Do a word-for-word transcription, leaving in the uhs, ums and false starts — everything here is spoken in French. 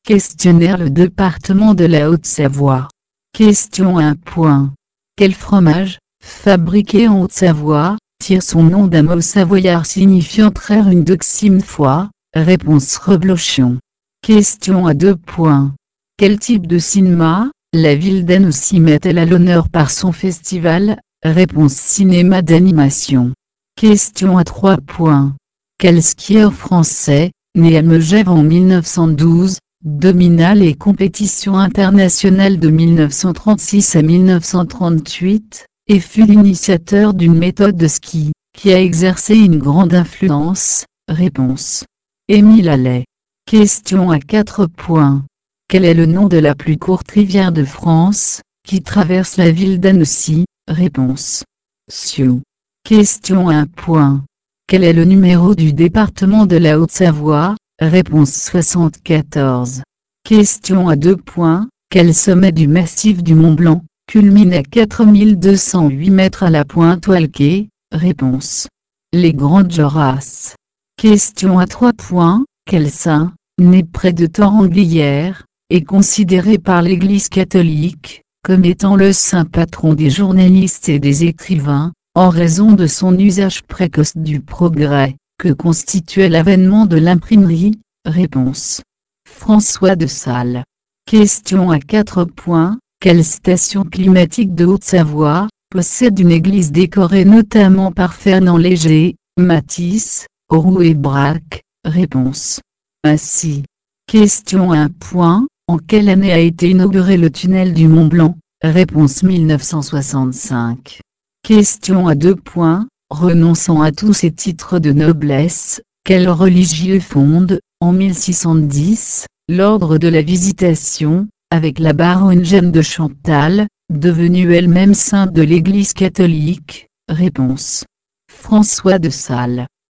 Questionnaire le département de la Haute-Savoie. Question un. Quel fromage, fabriqué en Haute-Savoie, tire son nom d'un mot savoyard signifiant traire une deuxième fois? Réponse reblochon. Question à deux. Quel type de cinéma, la ville d'Annecy met-elle à l'honneur par son festival? Réponse cinéma d'animation. Question à trois. Quel skieur français, né à Megève en mille neuf cent douze, domina les compétitions internationales de mille neuf cent trente-six à mille neuf cent trente-huit, et fut l'initiateur d'une méthode de ski, qui a exercé une grande influence? Réponse. Émile Allais. Question à quatre. Quel est le nom de la plus courte rivière de France, qui traverse la ville d'Annecy? Réponse. Sioux. Question un. Quel est le numéro du département de la Haute-Savoie? Réponse soixante-quatorze. Question à deux. Quel sommet du massif du Mont Blanc culmine à quatre mille deux cent huit mètres à la pointe Walquet? Réponse. Les Grandes Jorasses. Question à trois. Quel saint, né près de Torrenglières, est considéré par l'Église catholique comme étant le saint patron des journalistes et des écrivains, en raison de son usage précoce du progrès que constituait l'avènement de l'imprimerie? Réponse. François de Sales. Question à quatre. Quelle station climatique de Haute-Savoie possède une église décorée notamment par Fernand Léger, Matisse, Auroux et Braque? Réponse. Massy. Question un. En quelle année a été inauguré le tunnel du Mont Blanc? Réponse mille neuf cent soixante-cinq. Question à deux. Renonçant à tous ses titres de noblesse, quel religieux fonde, en mille six cent dix, l'ordre de la Visitation, avec la baronne Jeanne de Chantal, devenue elle-même sainte de l'Église catholique? Réponse. François de Sales.